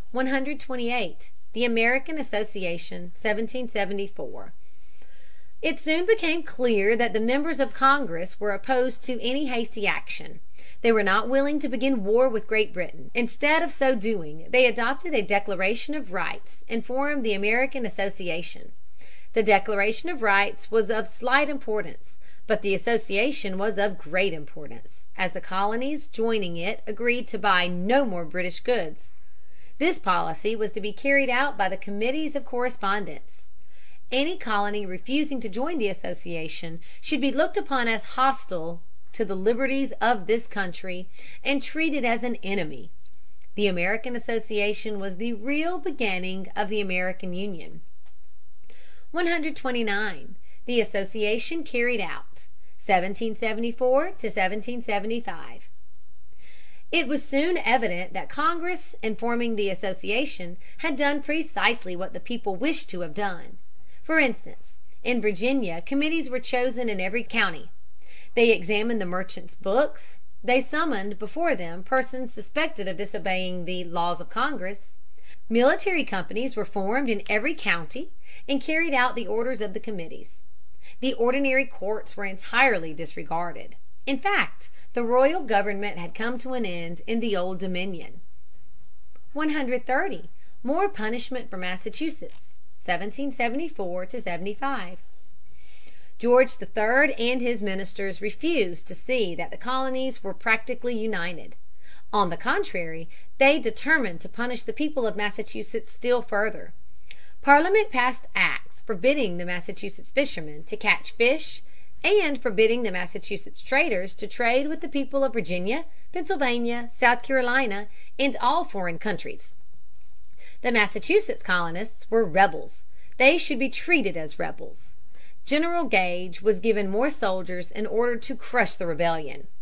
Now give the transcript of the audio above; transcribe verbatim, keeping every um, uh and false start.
one hundred twenty-eight. The American Association, seventeen seventy-four. It soon became clear that the members of Congress were opposed to any hasty action. They were not willing to begin war with Great Britain. Instead of so doing, they adopted a Declaration of Rights and formed the American Association. The Declaration of Rights was of slight importance, but the association was of great importance, as the colonies joining it agreed to buy no more British goods. This policy was to be carried out by the Committees of Correspondence. Any colony refusing to join the association should be looked upon as hostile to the liberties of this country and treated as an enemy. The American Association was the real beginning of the American Union. one hundred twenty-nine. The association carried out, seventeen seventy-four to seventeen seventy-five. It was soon evident that Congress, in forming the association, had done precisely what the people wished to have done. For instance, in Virginia, committees were chosen in every county. They examined the merchants' books. They summoned before them persons suspected of disobeying the laws of Congress. Military companies were formed in every county and carried out the orders of the committees. The ordinary courts were entirely disregarded. In fact, the royal government had come to an end in the Old Dominion. one hundred thirty. More punishment for Massachusetts, seventeen seventy-four to seventy-five. George the Third and his ministers refused to see that the colonies were practically united. On the contrary, they determined to punish the people of Massachusetts still further. Parliament passed acts forbidding the Massachusetts fishermen to catch fish and forbidding the Massachusetts traders to trade with the people of Virginia, Pennsylvania, South Carolina, and all foreign countries. The Massachusetts colonists were rebels. They should be treated as rebels. General Gage was given more soldiers in order to crush the rebellion.